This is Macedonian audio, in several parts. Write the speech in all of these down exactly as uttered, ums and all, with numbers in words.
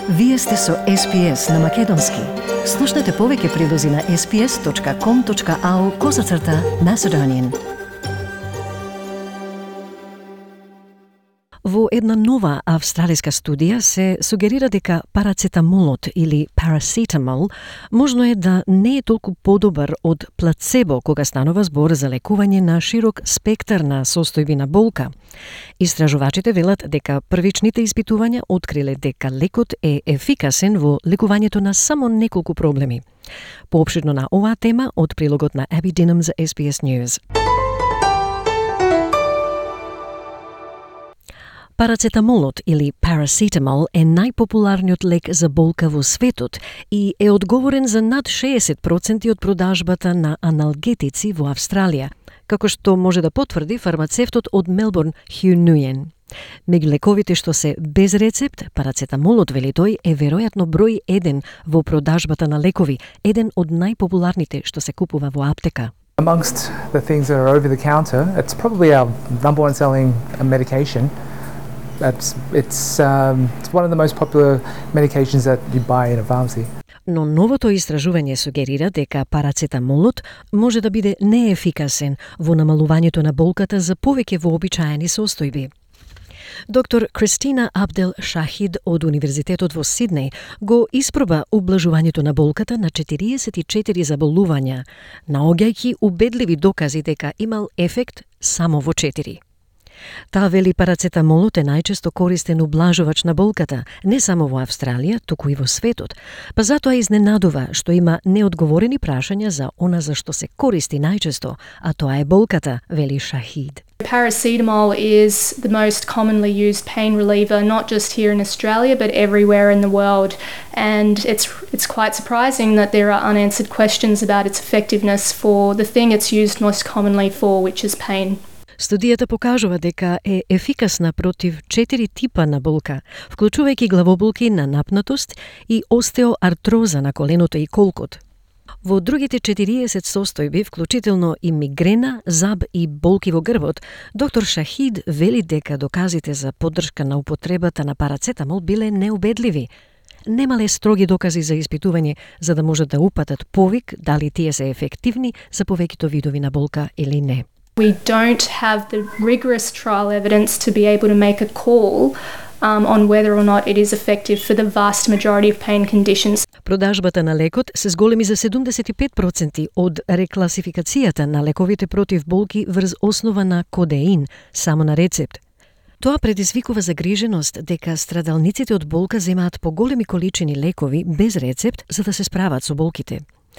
Вие сте со Ес Би Ес на Македонски. Слушнете повеќе прилози на ес би ес точка ком точка ау козацрта Macedonian. Во една нова австралиска студија се сугерира дека парацетамолот или paracetamol можно е да не е толку подобар од плацебо кога станува збор за лекување на широк спектар на состојби на болка. Истражувачите велат дека првичните испитувања откриле дека лекот е ефикасен во лекувањето на само неколку проблеми. Поопширно на оваа тема од прилогот на Аби Динам за Ес Би Ес News. Парацетамолот или paracetamol е најпопуларниот лек за болка во светот и е одговорен за над шеесет проценти од продажбата на аналгетици во Австралија, како што може да потврди фармацевтот од Мелбурн Хју Нујен. Меѓу лековите што се без рецепт, парацетамолот, вели тој, е веројатно број еден во продажбата на лекови, еден од најпопуларните што се купува во аптека. Amongst the things that are over the counter, it's probably our number one selling medication. That's, it's, um, it's one of the most popular medications that you buy in a pharmacy. Но новото истражување сугерира дека парацетамолот може да биде неефикасен во намалувањето на болката за повеќе вообичаени состојби. Доктор Кристина Абдел Шахид од Универзитетот во Сиднеј го испроба ублажувањето на болката на четириесет и четири заболувања, наоѓајќи убедливи докази дека имал ефект само во четири. Таа вели парацетамолот е најчесто користен ублажувач на болката, не само во Австралија, туку и во светот, па затоа изненадува што има неодговорени прашања за она за што се користи најчесто, а тоа е болката, вели Шахид. Paracetamol is the most commonly used pain reliever, not just here in Australia, but everywhere in the world. And it's it's quite surprising that there are unanswered questions about its effectiveness for the thing it's used most commonly for, which is pain. Студијата покажува дека е ефикасна против четири типа на болка, вклучувајќи главоболки на напнатост и остеоартроза на коленото и колкот. Во другите четириесет состојби, вклучително и мигрена, заб и болки во грбот, доктор Шахид вели дека доказите за поддршка на употребата на парацетамол биле неубедливи. Немале строги докази за испитување за да можат да упатат повик дали тие се ефективни за повеќето видови на болка или не. We don't have the rigorous trial evidence to be able to make a call um, on whether or not it is effective for the vast majority of pain conditions. Продажбата на лекот се зголеми за седумдесет и пет проценти од рекласификацијата на лековите против болки врз основа на кодеин, само на рецепт. Тоа предизвикува загриженост дека страдалниците од болка земаат поголеми количини лекови без рецепт за да се справат со болките.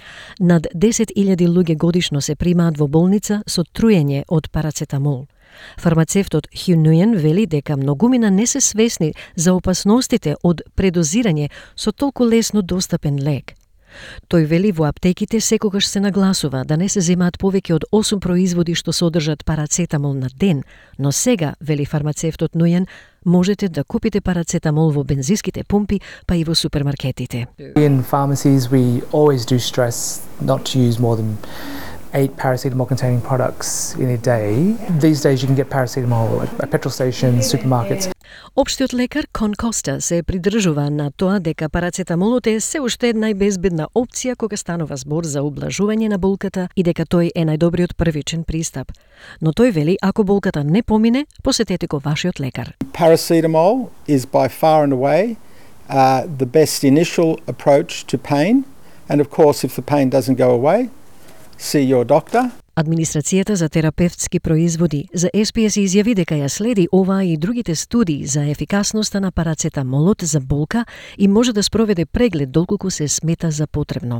Над десет илјади луѓе годишно се примаат во болница со труење од парацетамол. Фармацевтот Хју Нујен вели дека многумина не се свесни за опасностите од предозирање со толку лесно достапен лек. Тој вели во аптеките секогаш се нагласува да не се земаат повеќе од осум производи што содржат парацетамол на ден, но сега, вели фармацевтот Нујен, можете да купите парацетамол во бензинските пумпи, па и во супермаркетите. In pharmacies we always do stress not to use more than eight paracetamol containing products in a day. These days you can get paracetamol at petrol stations, supermarkets. Општиот лекар Кон Коста се придржува на тоа дека парацетамолот е се уште најбезбедна опција кога станува збор за ублажување на болката и дека тој е најдобриот првичен пристап. Но тој вели ако болката не помине, посетете го вашиот лекар. Paracetamol is by far and away uh, the best initial approach to pain, and of course if the pain doesn't go away, see your doctor. Администрацијата за терапевтски производи за Ес Би Ес изјави дека ја следи оваа и другите студии за ефикасноста на парацетамолот за болка и може да спроведе преглед доколку се смета за потребно.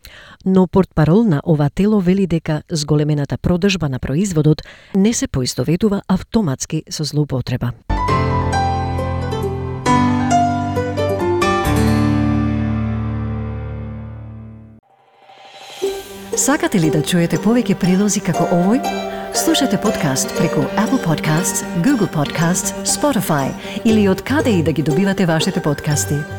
Но портпарол на ова тело вели дека зголемената продажба на производот не се поистоветува автоматски со злоупотреба. Сакате ли да чуете повеќе прилози како овој? Слушате подкаст преку Apple Podcasts, Google Podcasts, Spotify или од каде и да ги добивате вашите подкасти.